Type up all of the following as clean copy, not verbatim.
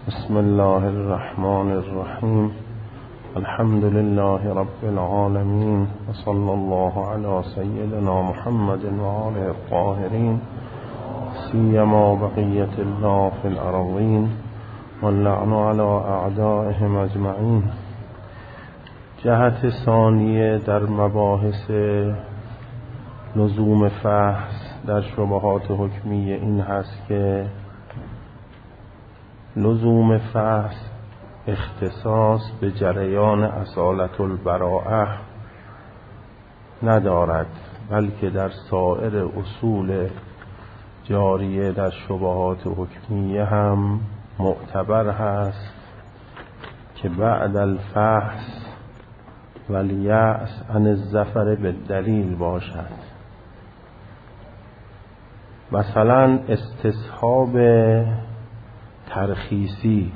بسم الله الرحمن الرحیم. الحمد لله رب العالمین و صلی الله علی سیدنا محمد و آله الطاهرین سیما بقیة الله فی الارضین واللعن علی اعدائهم اجمعین. جهت ثانیه در مباحث لزوم فحص در شبهات حکمیه این هست که لزوم فحص اختصاص به جریان اصالت البراءه ندارد، بلکه در سایر اصول جاریه در شبهات حکمیه هم معتبر هست که بعد الفحص والیأس عن الظفر بالدلیل باشد. مثلا استصحاب ترخیصی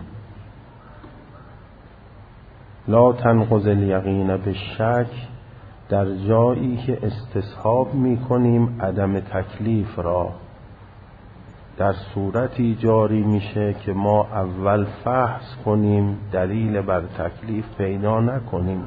لا تنقض الیقین بالشک، در جایی که استصحاب می کنیم عدم تکلیف را، در صورتی جاری میشه که ما اول فحص کنیم دلیل بر تکلیف پیدا نکنیم.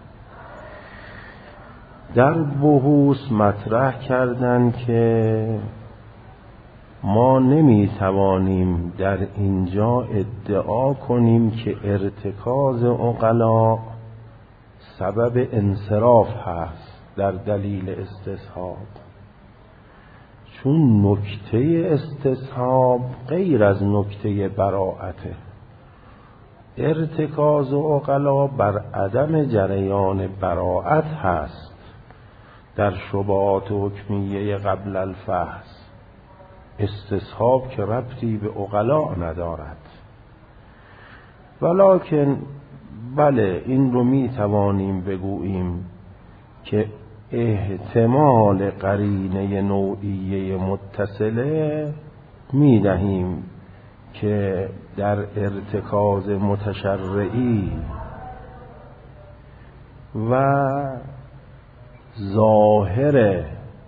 در بحوث مطرح کردن که ما نمیتوانیم در اینجا ادعا کنیم که ارتکاز عقلا سبب انصراف هست در دلیل استصحاب، چون نکته استصحاب غیر از نکته براءته. ارتکاز عقلا بر عدم جریان براءت هست در شبهات حکمیه قبل الفحص. استصحاب که ربطی به عقلا ندارد، ولکن بله این رو می توانیم بگوییم که احتمال قرینه نوعیه متصله می دهیم که در ارتکاز متشرعی و ظاهر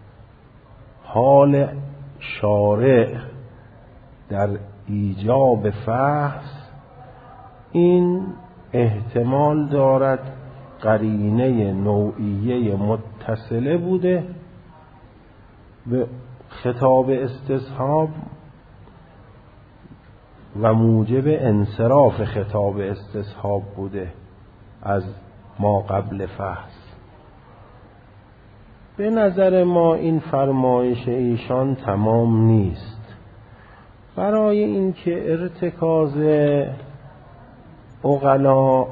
حال شارع در ایجاب فحص این احتمال دارد قرینه نوعیه متصله بوده به خطاب استصحاب و موجب انصراف خطاب استصحاب بوده از ما قبل فحص. به نظر ما این فرمایش ایشان تمام نیست، برای اینکه ارتکاز عقلا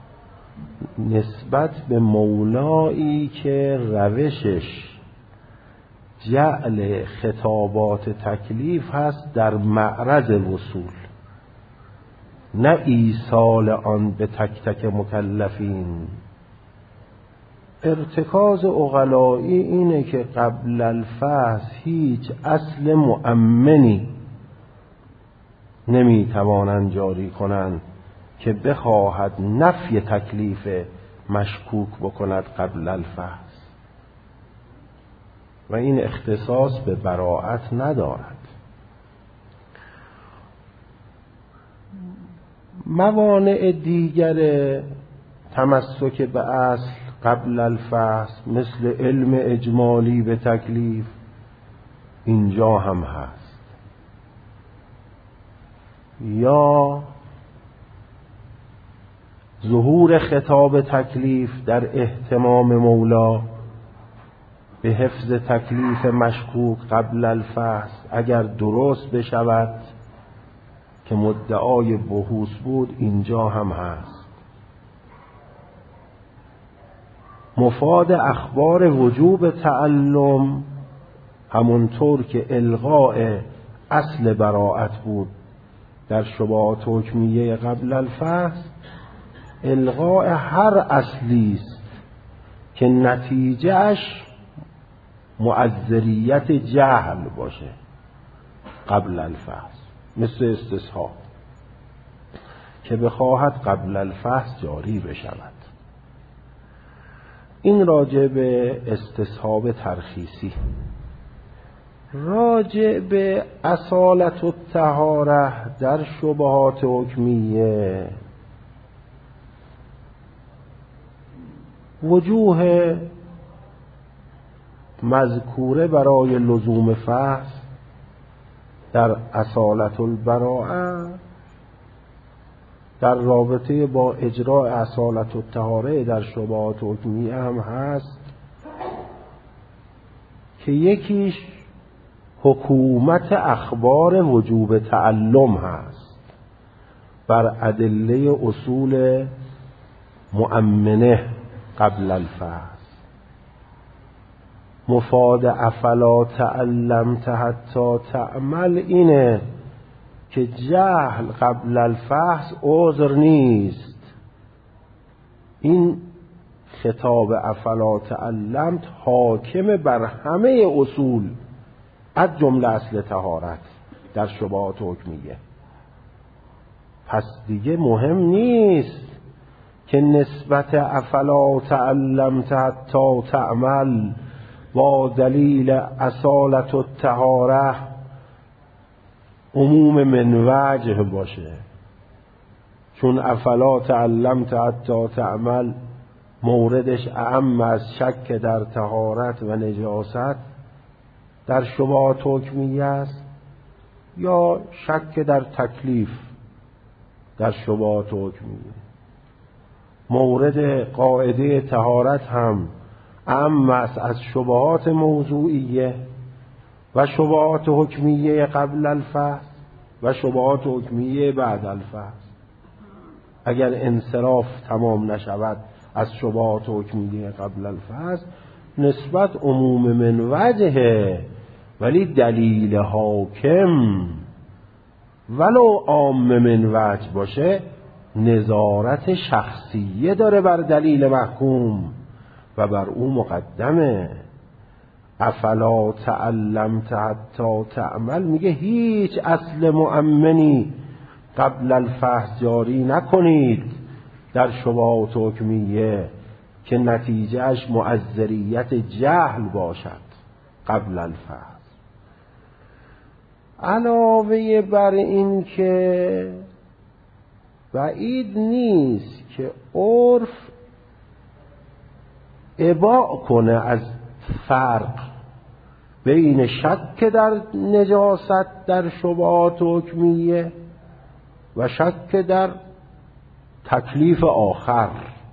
نسبت به مولایی که روشش جعل خطابات تکلیف هست در معرض وصول، نه ایصال آن به تک تک مکلفین. ارتکاز عقلایی اینه که قبل الفحص هیچ اصل مؤمنی نمیتوانند جاری کنند که بخواهد نفی تکلیف مشکوک بکند قبل الفحص، و این اختصاص به براءت ندارد. موانع دیگر تمسک به اصل قبل الفحص مثل علم اجمالی به تکلیف اینجا هم هست، یا ظهور خطاب تکلیف در اهتمام مولا به حفظ تکلیف مشکوک قبل الفحص اگر درست بشود که مدعای بحوث بود اینجا هم هست. مفاد اخبار وجوب تعلم همونطور که الغاء اصل براءت بود در شبهات حکمیه قبل الفحص، الغاء هر اصلی است که نتیجهش معذریت جهل باشه قبل الفحص، مثل استصحاب که بخواهد قبل الفحص جاری بشود. این راجع به استصحاب ترخیصی. راجع به اصالت الطهاره در شبهات حکمیه، وجوه مذکوره برای لزوم فحص در اصالت البراءه در رابطه با اجراء اصالت الطهاره در شبهات حکمیه هم هست که یکیش حکومت اخبار وجوب تعلم هست بر ادله اصول مؤمنه قبل الفحص. مفاد افلا تعلمت حتی تعمل اینه که جهل قبل الفحص عذر نیست. این خطاب افلا تعلمت حاکم بر همه اصول از جمله اصل طهارت در شبهات حکمیه. پس دیگه مهم نیست که نسبت افلا تعلمت حتی تعمل با دلیل اصالت الطهاره عموم من وجه باشه، چون افلا تعلمت حتی تعمل موردش اعم از شک در طهارت و نجاست در شبهات حکمیه است یا شک در تکلیف در شبهات حکمیه. مورد قاعده طهارت هم اعم است از شبهات موضوعیه و شبهات حکمیه قبل الفحص و شبهات حکمیه بعد الفحص. اگر انصراف تمام نشود از شبهات حکمیه قبل الفحص، نسبت عموم من وجهه، ولی دلیل حاکم ولو عام من وجه باشه نظارت شخصیه داره بر دلیل محکوم و بر او مقدمه. افلا تعلمت حتی تعمل میگه هیچ اصل مؤمنی قبل الفحص جاری نکنید در شبهات حکمیه که نتیجهش معذریت جهل باشد قبل الفحص. علاوه بر این که بعید نیست که عرف اباع کنه از فرق بین شک در نجاست در شبهات حکمیه و شک در تکلیف آخر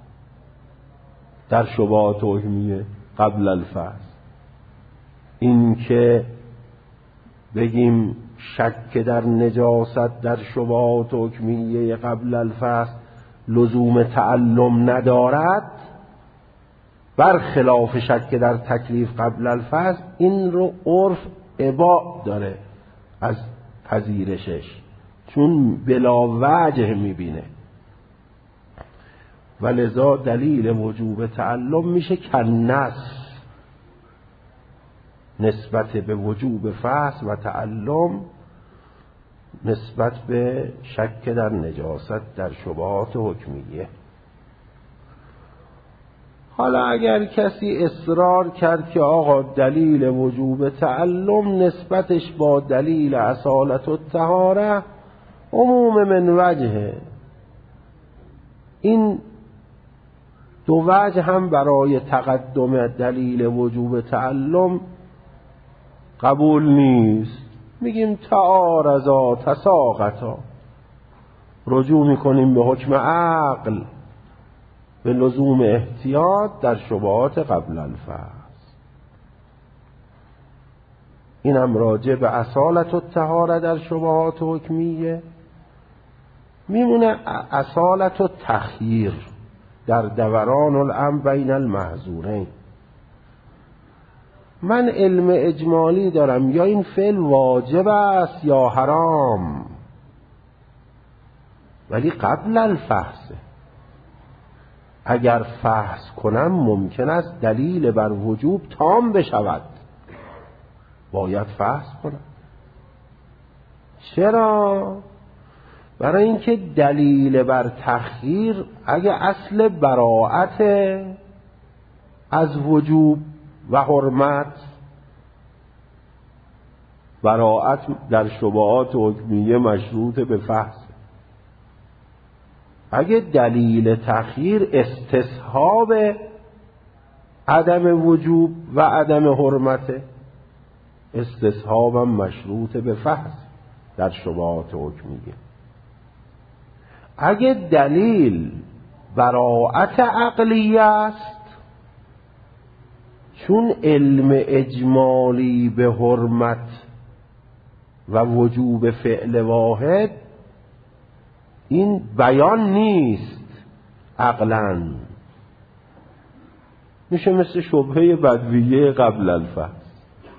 در شبهات حکمیه قبل الفحص. این که بگیم شک در نجاست در شبهات حکمیه قبل الفحص لزوم تعلم ندارد برخلاف شک در تکلیف قبل الفحص، این رو عرف اباع داره از پذیرشش، چون بلا وجه میبینه و لذا دلیل وجوب تعلم میشه کنس نسبت به وجوب فحص و تعلم نسبت به شک در نجاست در شبهات حکمیه. حالا اگر کسی اصرار کرد که آقا دلیل وجوب تعلم نسبتش با دلیل اصالت الطهاره عموم من وجهه، این دو وجه هم برای تقدم دلیل وجوب تعلم قبول نیست. میگیم تعارضا تساقطا، رجوع میکنیم به حکم عقل به لزوم احتیاط در شبهات قبل الفحص. اینم راجع به اصالت الطهاره در شبهات حکمیه. میمونه اصالت التخییر در دوران الامر بین المحظورین. من علم اجمالی دارم یا این فعل واجب است یا حرام، ولی قبل الفحص. اگر فحص کنم ممکن است دلیل بر وجوب تام بشود، باید فحص کنم. چرا؟ برای اینکه دلیل بر تخییر اگه اصل براءت از وجوب و حرمت براءت در شبهات حکمیه مشروط به فحص. اگه دلیل تأخیر استصحاب عدم وجوب و عدم حرمته، استصحابم مشروط به فحص در شبهات حکمیه. اگه دلیل براءت عقلیه است، چون علم اجمالی به حرمت و وجوب فعل واحد این بیان نیست عقلاً، میشه مثل شبهه بدویه قبل الفحص.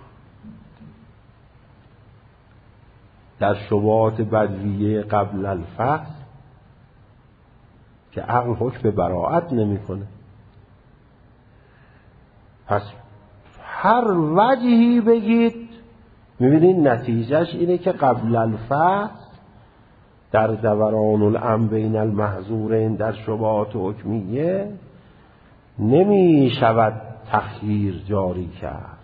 در شبهات بدویه قبل الفحص که عقل حکم به براءت نمیکنه، پس هر وجهی بگید میبینید نتیجهش اینه که قبل الفحص در دوران الامر بین المحظورین در شبهات حکمیه نمی شود تخییر جاری کرد.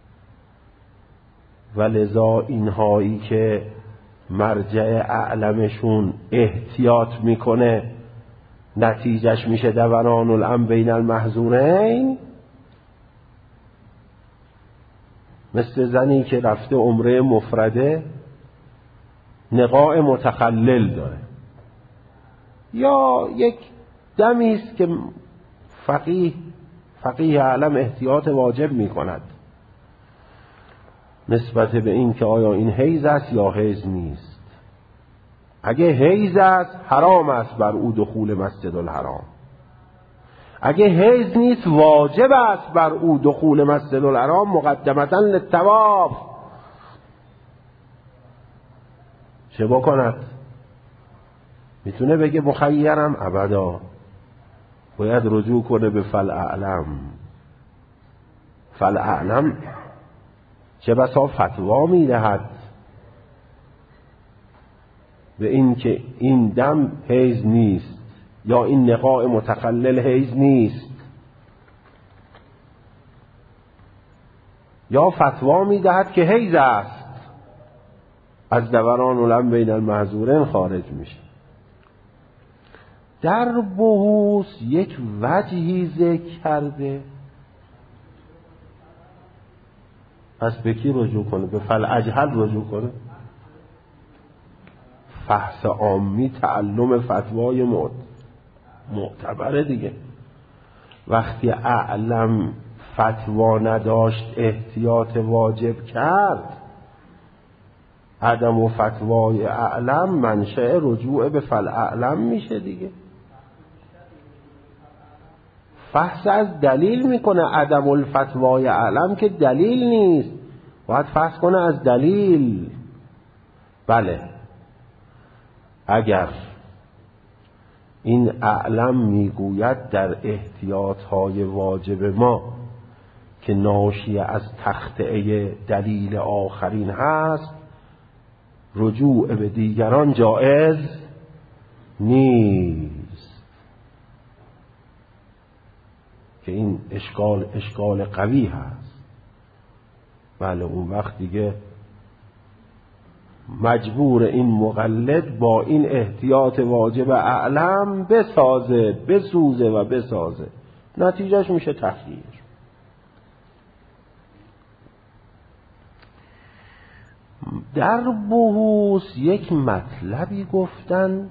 و لذا اینهایی که مرجع اعلمشون احتیاط میکنه نتیجهش میشه دوران الامر بین المحظورین، مثل زنی که رفته عمره مفرده نقاء متخلل داره، یا یک دمی است که فقیه اعلم احتیاط واجب می کند نسبت به این که آیا این حیض است یا حیض نیست. اگه حیض است حرام است بر او دخول مسجد الحرام، اگه حیض نیست واجب است بر او دخول مسجد الحرام مقدمتا للطواف. چه بکند؟ میتونه بگه مخیرم؟ ابدا، باید رجوع کنه به فالاعلم. فالاعلم چه بسا فتوا میدهد به این که این دم حیض نیست یا این نقاء متخلل حیض نیست، یا فتوا میدهد که حیض است، از دوران الامر بین المحظورین خارج میشه. در بحوث یک وجهی ذکر کرده، پس به کی رجوع کنه؟ به فالاجهل رجوع کنه؟ فحص عامی تعلم فتوای معتبره دیگه. وقتی اعلم فتوا نداشت احتیاط واجب کرد، عدم و فتوای اعلم منشأ رجوع به فالاعلم میشه دیگه. فحص از دلیل میکنه، عدم الفتوای اعلم که دلیل نیست، باید فحص کنه از دلیل. بله، اگر این اعلم میگوید در احتیاطهای واجب ما که ناشی از تخطئه دلیل آخرین هست، رجوع به دیگران جائز نیست، که این اشکال قوی هست. بله، اون وقت دیگه مجبور این مقلد با این احتیاط واجب اعلم بسوزه، نتیجهش میشه تخییر. در بحوث یک مطلبی گفتن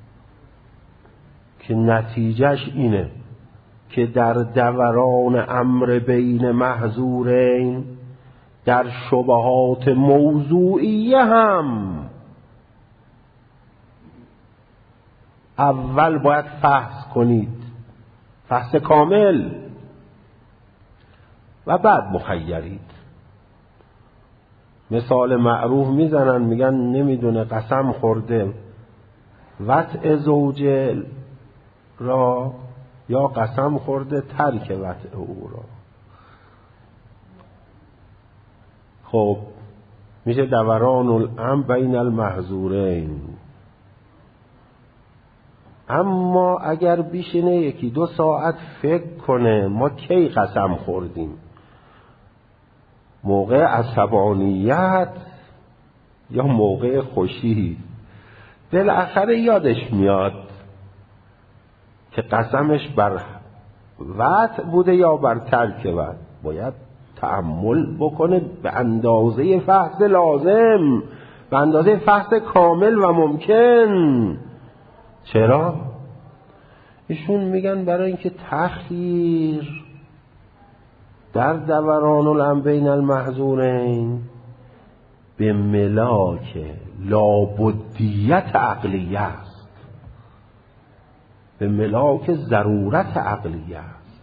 که نتیجهش اینه که در دوران امر بین محظورین در شبهات موضوعیه هم اول باید فحص کنید، فحص کامل، و بعد مخیرید. مثال معروف میزنن، میگن نمیدونه قسم خورده وطء زوجه را یا قسم خورده ترک وطء او را. خب میشه دوران الامر بین المحظورین. اما اگر بیشینه 1-2 ساعت فکر کنه ما کی قسم خوردیم، موقع عصبانیت یا موقع خوشی بالاخره یادش میاد که قسمش بر وعد بوده یا بر ترک وعد. باید تأمل بکنه به اندازه فحص لازم، به اندازه فحص کامل و ممکن. چرا؟ ایشون میگن برای اینکه تأخیر در دوران الامرین المحظورین به ملاک لابدیت عقلیه است، به ملاک ضرورت عقلیه است.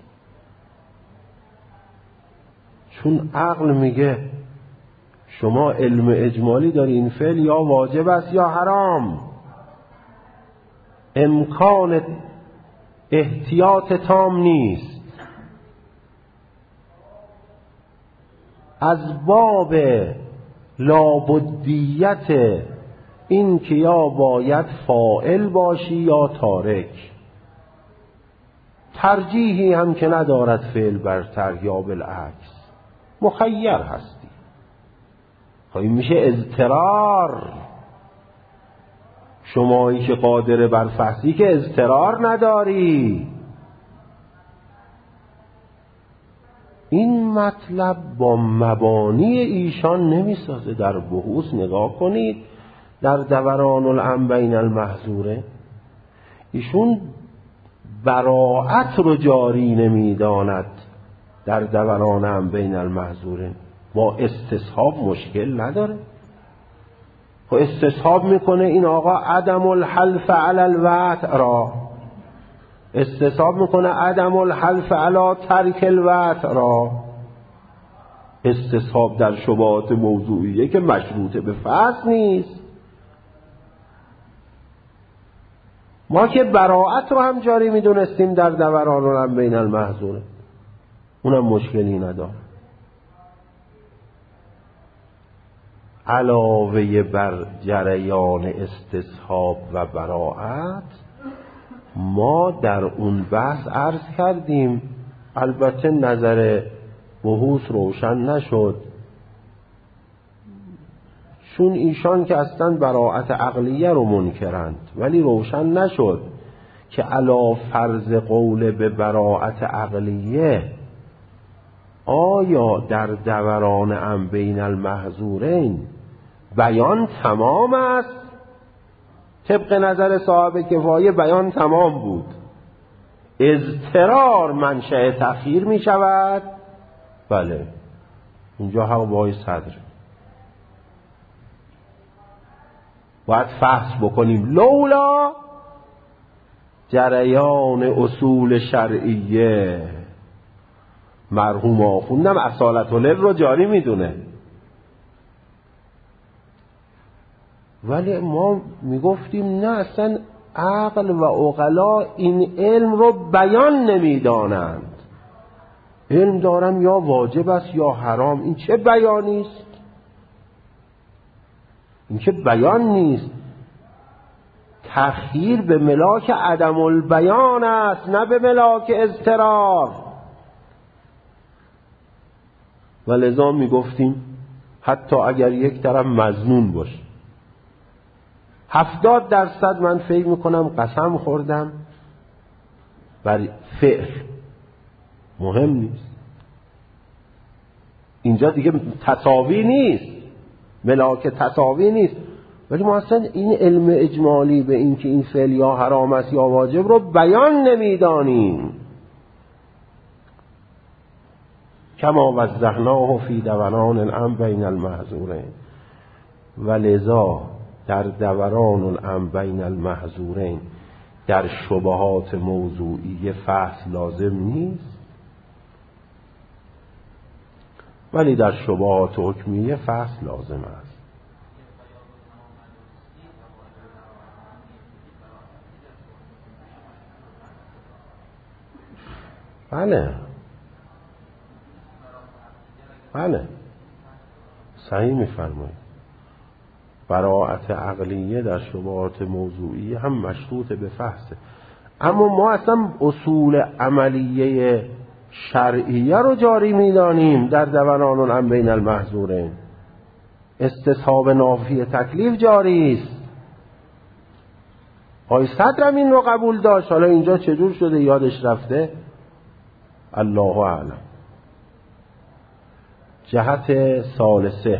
چون عقل میگه شما علم اجمالی داری این فعل یا واجب است یا حرام، امکان احتیاط تام نیست، از باب لابدیت این که یا باید فاعل باشی یا تارک، ترجیحی هم که ندارد فعل برتر یا بالعکس، مخیر هستی. خب این میشه اضطرار. شمایی که قادر بر فحصی که اضطرار نداری. این مطلب با مبانی ایشان نمیسازه. در بحوث نگاه کنید، در دوران الامر بین المحظوره ایشون براءت رو جاری نمیداند. در دوران امر بین المحظوره با استصحاب مشکل نداره. و استصحاب میکنه این آقا عدم الحلف علی الوطء را، استصحاب میکنه عدم الحلف علی ترک الوطء را. استصحاب در شبهات موضوعیه که مشروط به فحص نیست. ما که براءت رو هم جاری میدونستیم در دوران الامر بین المحظوره، اونم مشکلی نداره. علاوه بر جریان استصحاب و براءت، ما در اون بحث عرض کردیم، البته نظر بحوث روشن نشد، چون ایشان که اصلا براءت عقلیه رو منکرند، ولی روشن نشد که علا فرض قول به براءت عقلیه آیا در دوران امر بین المحظورین بیان تمام است؟ طبق نظر صاحب کفایه بیان تمام بود، اضطرار منشأ تأخیر می شود. بله، اینجا هوای صدر باید فحص بکنیم، لولا جریان اصول شرعیه. مرحوم آخوندم اصالت العلم رو جاری میدونه، ولی ما میگفتیم نه، اصلا عقل و عقلا این علم رو بیان نمیدانند. علم دارم یا واجب است یا حرام، این چه بیانی است؟ این که بیان نیست. تأخیر به ملاک عدم البیان است، نه به ملاک اضطرار. و لذا میگفتیم حتی اگر یک طرف مظنون باشه، 70% من فکر میکنم قسم خوردم بر فعل، مهم نیست. اینجا دیگه تساوی نیست، ملاک تساوی نیست، ولی ما اصلا این علم اجمالی به این که این فعل یا حرام است یا واجب رو بیان نمیدانیم. کما وضحناه فی دوران الامر بین المحظورین، و لذا در دوران الامر بین المحظورین در شبهات موضوعی فحص لازم نیست، ولی در شبهات حکمیه فحص لازم است. بله صحیح میفرمایید. براءت عقلیه در شبهات موضوعی هم مشروط به فحصه، اما ما اصلا اصول عملیه شرعیه رو جاری میدانیم در دوران الامر بین المحظورین. استصحاب نافی تکلیف جاری است. آقای صدرم این رو قبول داشت، حالا اینجا چجور شده یادش رفته، الله اعلم. جهت ثالثه،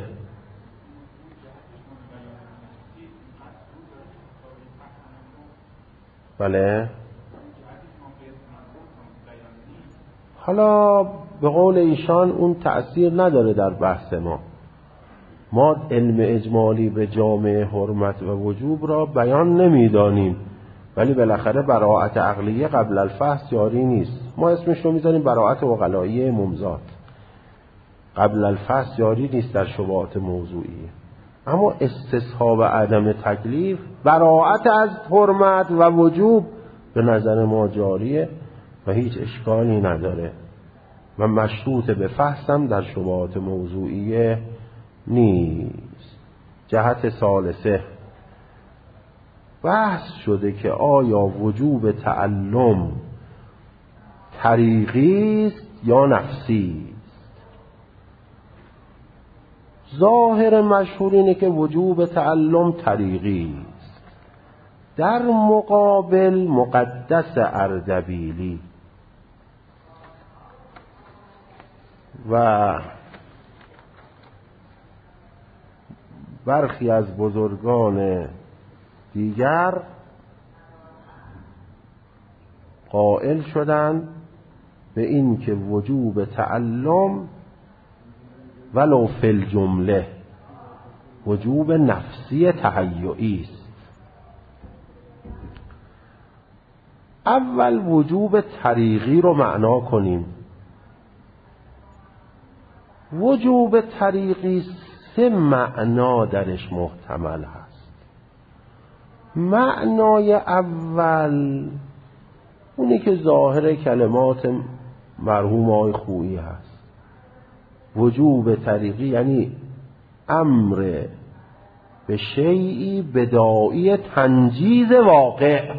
بله، حالا به قول ایشان اون تأثیر نداره در بحث ما علم اجمالی به جامع حرمت و وجوب را بیان نمیدانیم، ولی بالاخره براءت عقلیه قبل الفحص جاری نیست. ما اسمش رو میذاریم براءت عقلاییه ممزاد، قبل الفحص جاری نیست در شبهات موضوعی. اما استصحاب عدم تکلیف، براءت از حرمت و وجوب به نظر ما جاریه و هیچ اشکالی نداره و مشروط به فحصم در شبهات موضوعیه نیست. جهت ثالثه، بحث شده که آیا وجوب تعلم طریقی است یا نفسی است. ظاهر مشهور اینه که وجوب تعلم طریقی است. در مقابل مقدس اردبیلی و برخی از بزرگان دیگر قائل شدند به این که وجوب تعلم ولو فی الجمله وجوب نفسی تهیئی است. اول وجوب طریقی رو معنا کنیم. وجوب طریقی 3 معنا درش محتمل هست. معنای اول اونی که ظاهر کلمات مرحوم آقای خویی هست. وجوب طریقی یعنی امر به شیئی بداعی تنجیز واقع.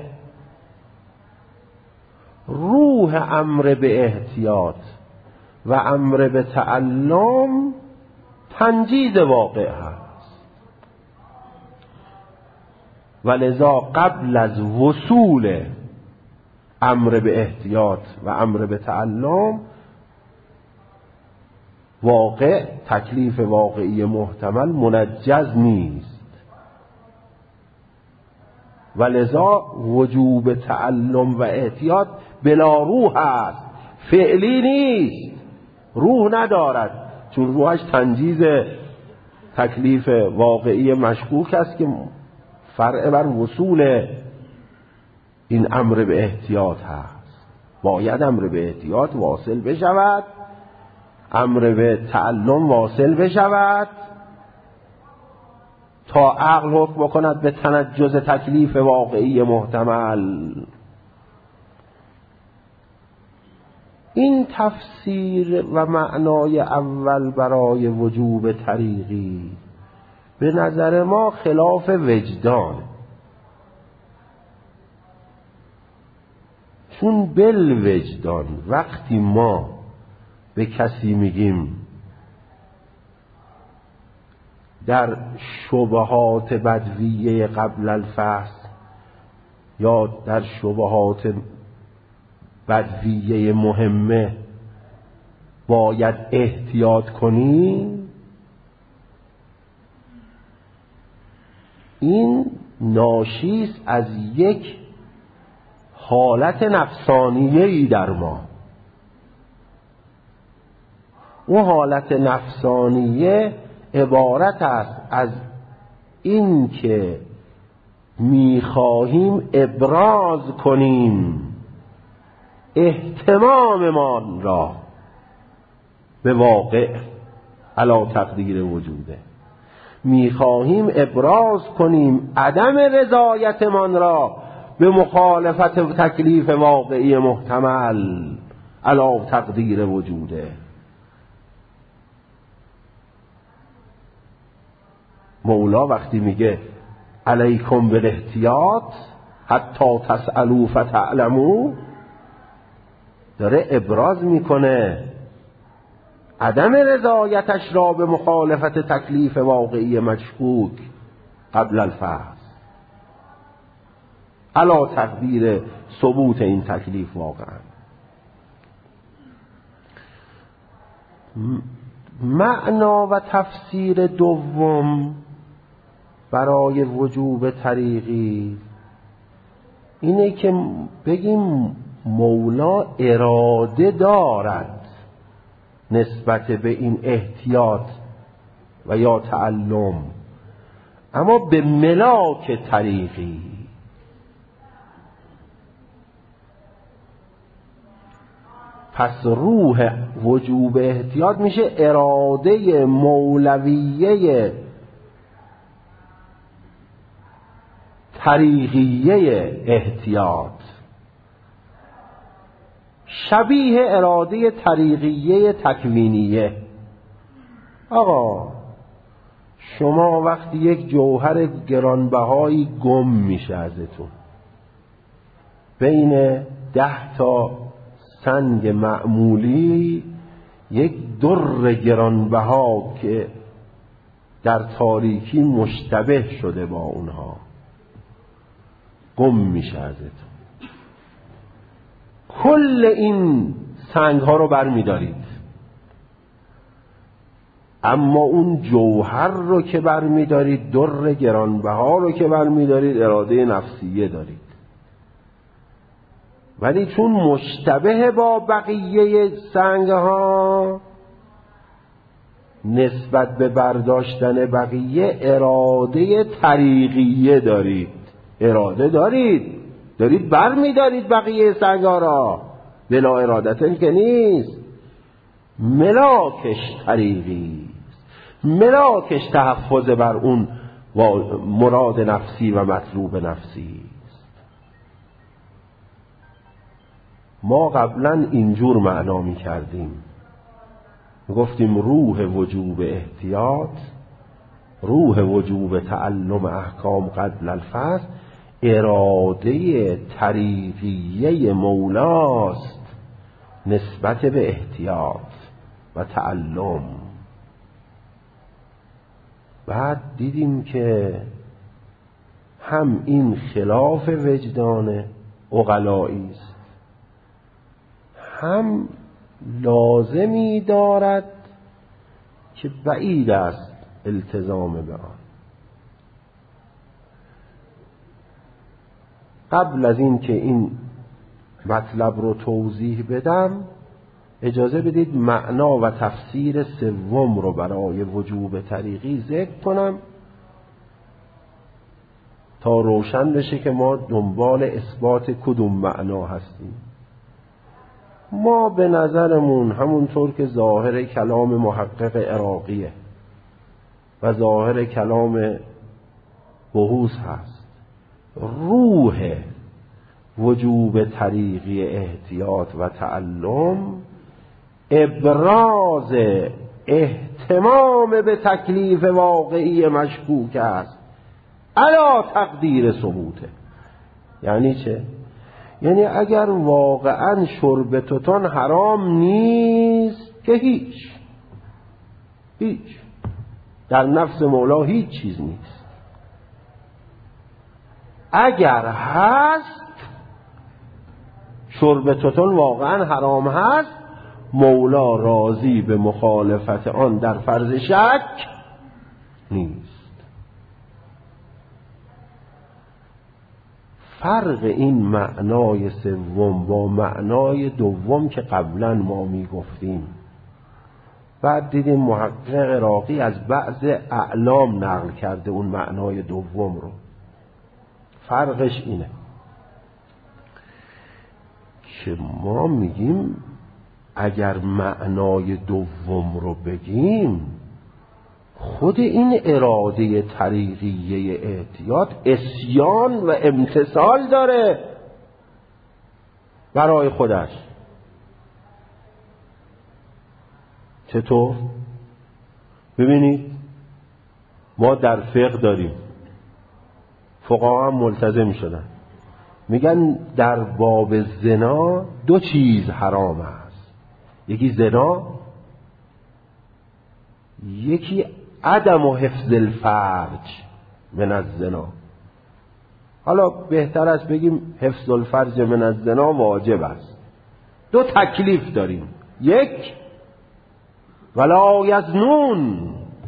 روح امر به احتیاط و امر به تعلم تنجیز واقع هست، ولذا قبل از وصول امر به احتیاط و امر به تعلم واقع، تکلیف واقعی محتمل منجز نیست، ولذا وجوب تعلم و احتیاط بلا روح است، فعلی نیست، روح ندارد، چون روحش تنجیز تکلیف واقعی مشکوک است که فرع بر وصول این امر به احتیاط هست. باید امر به احتیاط واصل بشود، امر به تعلم واصل بشود تا عقل حکم بکند به تنجز تکلیف واقعی محتمل. این تفسیر و معنای اول برای وجوب طریقی به نظر ما خلاف وجدان، چون بالوجدان وقتی ما به کسی میگیم در شبهات بدویه قبل الفحص یا در شبهات بدویه مهمه باید احتیاط کنی، این ناشیست از یک حالت نفسانیه‌ای در ما. اون حالت نفسانیه عبارت است از این که میخواهیم ابراز کنیم اهتماممان را به واقع علی تقدیر وجوده، میخواهیم ابراز کنیم عدم رضایتمان را به مخالفت تکلیف واقعی محتمل علی تقدیر وجوده. مولا وقتی میگه علیکم بالاحتیاط حتی تسألوا فتعلموا، داره ابراز میکنه عدم رضایتش را به مخالفت تکلیف واقعی مشکوک قبل الفحص علا تقدیر ثبوت این تکلیف واقعا. معنا و تفسیر دوم برای وجوب طریقی اینه که بگیم مولا اراده دارد نسبت به این احتیاط و یا تعلم، اما به ملاک طریقی. پس روح وجوب احتیاط میشه اراده مولویه طریقیه احتیاط، شبیه اراده طریقیه تکوینیه. آقا شما وقتی یک جوهر گرانبهایی گم میشه ازتون، بین 10 تا سنگ معمولی یک در گرانبها که در تاریکی مشتبه شده با اونها گم میشه ازتون، کل این سنگ ها رو بر میدارید، اما اون جوهر رو که بر میدارید، در گرانبها رو که بر میدارید، اراده نفسیه دارید. ولی چون مشتبه با بقیه سنگ ها، نسبت به برداشتن بقیه اراده طریقیه دارید. اراده دارید بر میدارید بقیه سنگ ها را، بلا ارادتن که نیست. ملاکش طریقی، ملاکش تحفظ بر اون مراد نفسی و مطلوب نفسی. ما قبلا اینجور معنا می کردیم، گفتیم روح وجوب احتیاط، روح وجوب تعلم احکام قبل الفحص اراده طریقیه مولاست نسبت به احتیاط و تعلم. بعد دیدیم که هم این خلاف وجدان عقلایی است، هم لازمی دارد که بعید است التزام به آن. قبل از این که این مطلب رو توضیح بدم، اجازه بدید معنا و تفسیر سوم رو برای وجوب طریقی ذکر کنم تا روشن بشه که ما دنبال اثبات کدوم معنا هستیم. ما به نظرمون همونطور که ظاهر کلام محقق عراقیه و ظاهر کلام بحوث هست، روح وجوب طریقی احتیاط و تعلم ابراز اهتمام به تکلیف واقعی مشکوک است علا تقدیر ثبوته. یعنی چه؟ یعنی اگر واقعا شربتتان حرام نیست که هیچ در نفس مولا هیچ چیز نیست. اگر هست شربتتان واقعا حرام هست، مولا راضی به مخالفت آن در فرض شک نیست. فرق این معنای سوم با معنای دوم که قبلا ما می گفتیم، بعد دیدیم محقق عراقی از بعض اعلام نقل کرده اون معنای دوم رو. فرقش اینه که ما میگیم اگر معنای دوم رو بگیم، خود این اراده طریقیه احتیاط عصیان و امتثال داره برای خودش. چطور؟ ببینید ما در فقه داریم، فقها هم ملتزم شدن، میگن در باب زنا 2 چیز حرام است. یکی زنا یکی عدم و حفظ الفرج من الزنا. حالا بهتر است بگیم حفظ الفرج من الزنا واجب است. دو تکلیف داریم، یک ولا یزنون،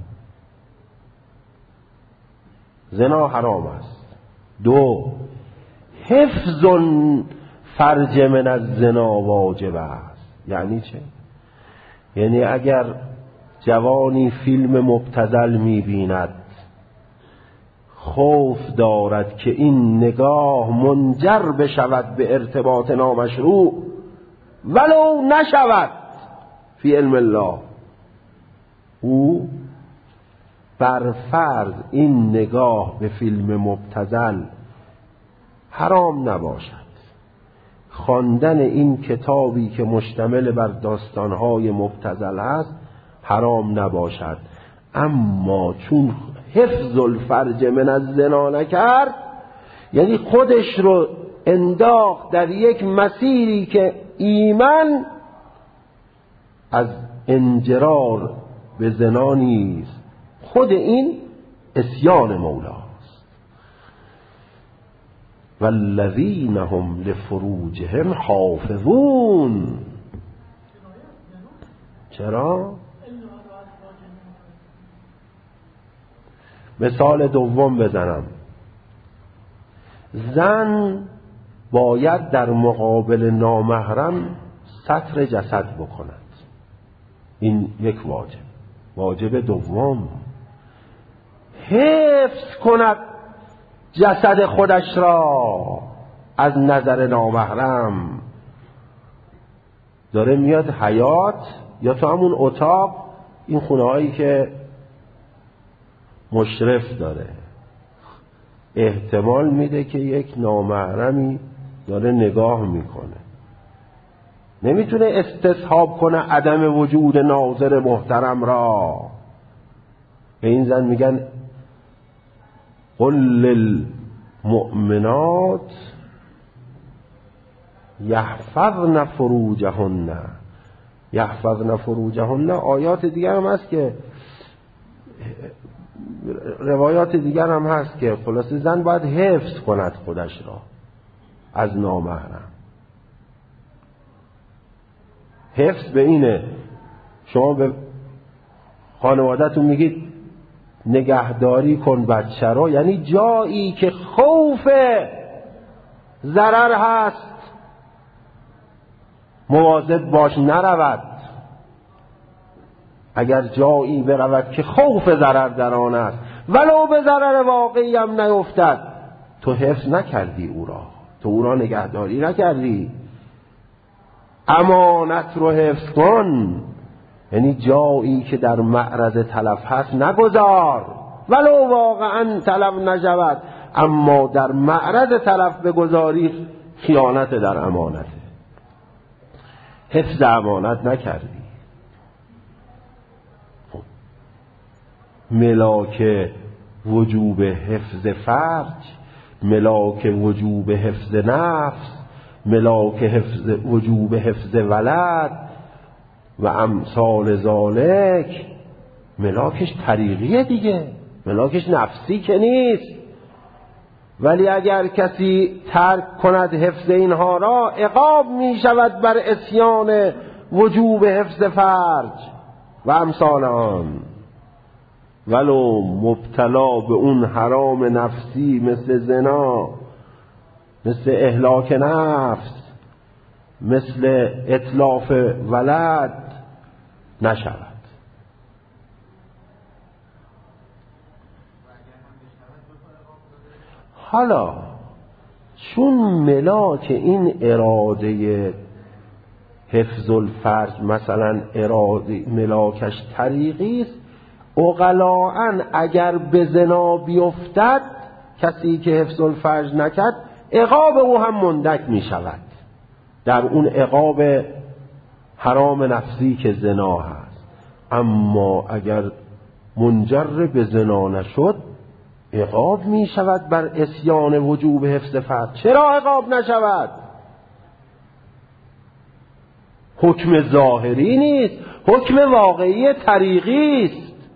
زنا حرام است. دو حفظ فرج من الزنا واجب است. یعنی چه؟ یعنی اگر جوانی فیلم مبتذل می‌بیند، خوف دارد که این نگاه منجر بشود به ارتباط نامشروع ولو نشود فی علم الله، او بر فرض این نگاه به فیلم مبتذل حرام نباشد، خواندن این کتابی که مشتمل بر داستانهای مبتذل است حرام نباشد، اما چون حفظ الفرج من الزنا نکرد، یعنی خودش رو انداخت در یک مسیری که ایمن از انجرار به زنا نیست، خود این عصیان مولاست. والذین هم لفروجهم حافظون. چرا؟ مثال دوم بزنم. زن باید در مقابل نامحرم ستر جسد بکند، این یک واجب دوم حفظ کند جسد خودش را از نظر نامحرم. داره میاد حیات یا تو همون اتاق، این خونه هایی که مشرف داره، احتمال میده که یک نامحرمی داره نگاه میکنه، نمیتونه استصحاب کنه عدم وجود ناظر محترم را. به این زن میگن قل للمؤمنات یحفظن فروجهن. یحفظن فروجهن آیات دیگر هم هست که روایات دیگر هم هست که خلاصه زن باید حفظ کند خودش را از نامحرم. حفظ به اینه شما به خانواده‌تون میگید نگهداری کن بچه را، یعنی جایی که خوف ضرر هست مواظب باش نرود. اگر جایی برود که خوف ضرر در آن است ولو به ضرر واقعی هم نیفتد، تو حفظ نکردی او را، تو او را نگهداری نکردی. امانت رو حفظ کن، یعنی جایی که در معرض تلف هست نگذار، ولو واقعا تلف نشود، اما در معرض تلف بگذاری خیانت در امانته، حفظ امانت نکردی. ملاک وجوب حفظ فرج، ملاک وجوب حفظ نفس، ملاک وجوب حفظ ولد و امثال ذالک، ملاکش طریقیه دیگه، ملاکش نفسی که نیست. ولی اگر کسی ترک کند حفظ اینها را، عقاب می شود بر عصیان وجوب حفظ فرج و امثال آن، ولو مبتلا به اون حرام نفسی مثل زنا، مثل اهلاک نفس، مثل اتلاف ولد نشود. حالا چون ملاک این اراده حفظ الفرج مثلا اراده ملاکش طریقی است، عقلاً اگر به زنا بیفتد کسی که حفظ الفرج نکرد، عقاب او هم مندک می شود در اون عقاب حرام نفسی که زنا هست. اما اگر منجر به زنا نشد، عقاب می شود بر عصیان وجوب حفظ فرج. چرا عقاب نشود؟ حکم ظاهری نیست، حکم واقعی طریقی است.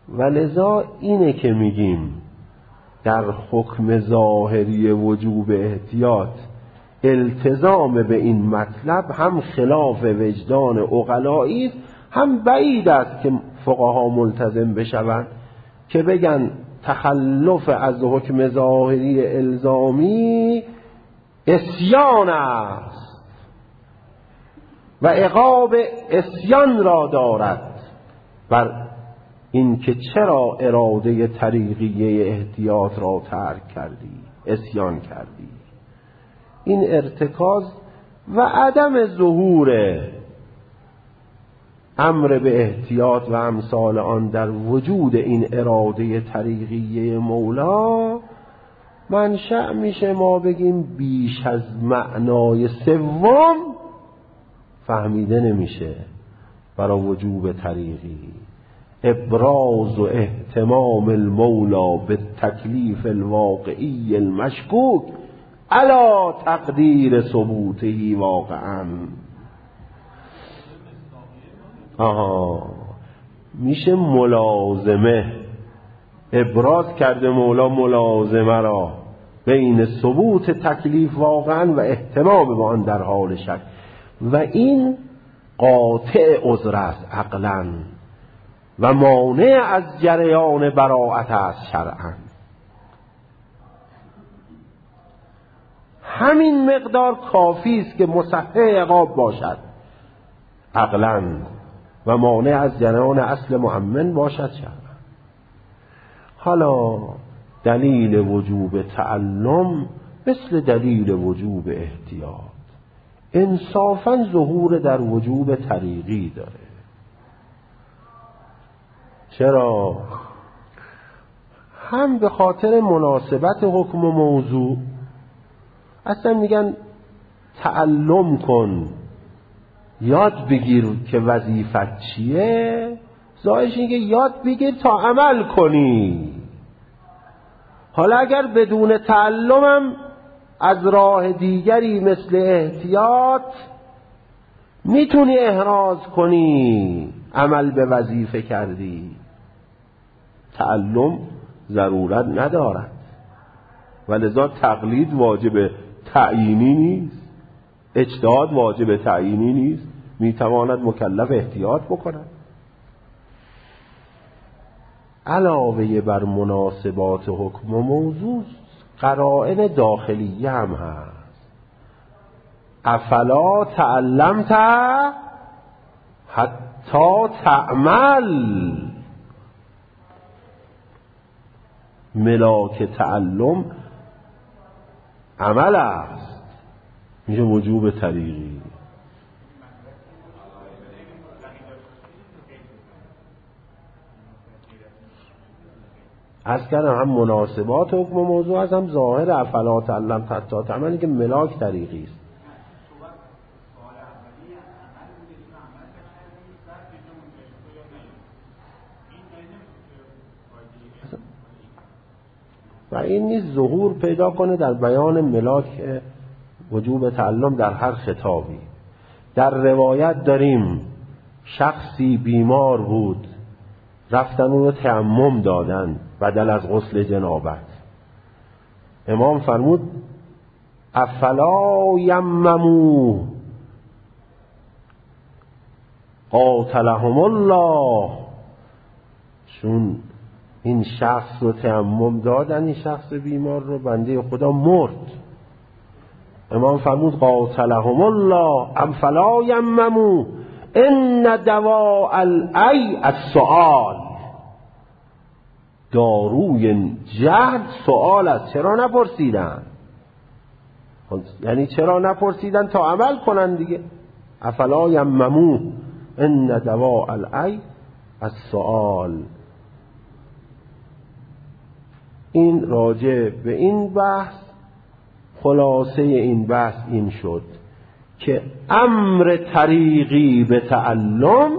و لذا اینه که میگیم در حکم ظاهری وجوب احتیاط التزام به این مطلب هم خلاف وجدان عقلایی است، هم بعید است که فقها ملتزم بشوند که بگن تخلف از حکم ظاهری الزامی عصیان است و عقاب عصیان را دارد بر این که چرا اراده طریقیه احتیاط را ترک کردی، عصیان کردی. این ارتکاز و عدم ظهور امر به احتیاط و امثال آن در وجود این اراده طریقیه مولا منشأ میشه ما بگیم بیش از معنای سوم فهمیده نمیشه برای وجوب طریقی. ابراز و اهتمام المولا به تکلیف الواقعی المشکوک علی تقدیر ثبوته واقعا. میشه ملازمه، ابراز کرده مولا ملازمه را بین ثبوت تکلیف واقعا و اهتمام به آن در حال شک، و این قاطع عذر است عقلا و مانع از جریان براءت است شرعا. همین مقدار کافی است که مصحح عقاب باشد عقلا و مانع از جریان اصل مؤمن باشد شرعا. حالا دلیل وجوب تعلم مثل دلیل وجوب احتیاط انصافاً ظهور در وجوب طریقی داره. چرا؟ هم به خاطر مناسبت حکم و موضوع. اصلا میگن تعلم کن، یاد بگیر که وظیفت چیه، ظاهرش اینه که یاد بگیر تا عمل کنی. حالا اگر بدون تعلمم از راه دیگری مثل احتیاط میتونی احراز کنی عمل به وظیفه کردی، تعلم ضرورت ندارد و لذا تقلید واجب تعیینی نیست، اجتهاد واجب تعیینی نیست، میتواند مکلف احتیاط بکند. علاوه بر مناسبات حکم و موضوع قرائن داخلیه هم هست. افلا تعلمت حتی تعمل، ملاک تعلم عمل است، میشه وجوب طریقی. از کردم هم مناسبات حکم و موضوع هست، هم ظاهر افلا تعلمت حتی تعملی که ملاک طریقی است. و این نیز ظهور پیدا کنه در بیان ملاک وجوب تعلم در هر خطابی. در روایت داریم شخصی بیمار بود، رفتن اون رو تیمم دادن بدل از غسل جنابت. امام فرمود افلا یممو قاتلهم الله، چون این شخص رو تیمم دادن، این شخص بیمار رو، بنده خدا مرد. امام فرمود قاتلهم الله افلا یممو ان دواء العی السؤال، داروی جهل سؤال است. چرا نپرسیدن؟ یعنی چرا نپرسیدن تا عمل کنن دیگه. افلا یممو ان دواء العی السؤال. این راجع به این بحث، خلاصه این بحث این شد که امر طریقی به تعلم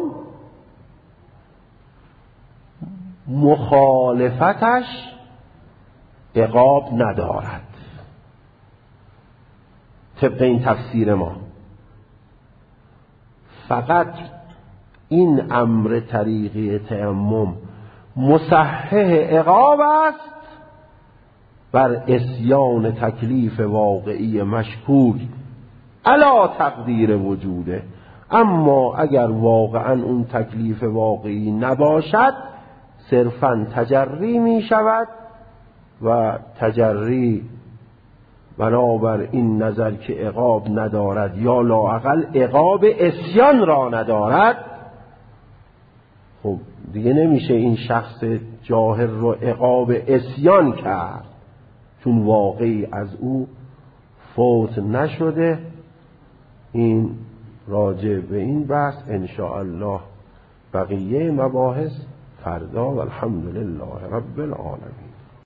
مخالفتش عقاب ندارد. طبق این تفسیر ما فقط این امر طریقی تیمم مصحح عقاب است بر عصیان تکلیف واقعی مشکوک علی تقدیر وجوده. اما اگر واقعا اون تکلیف واقعی نباشد صرفاً تجری می شود و تجری بنابر این نظر که عقاب ندارد یا لااقل عقاب عصیان را ندارد، خب دیگه نمیشه این شخص جاهل رو عقاب عصیان کرد چون واقعی از او فوت نشده. این راجع به این بحث انشاءالله بقیه مباحث فردا و الحمدلله رب العالمین.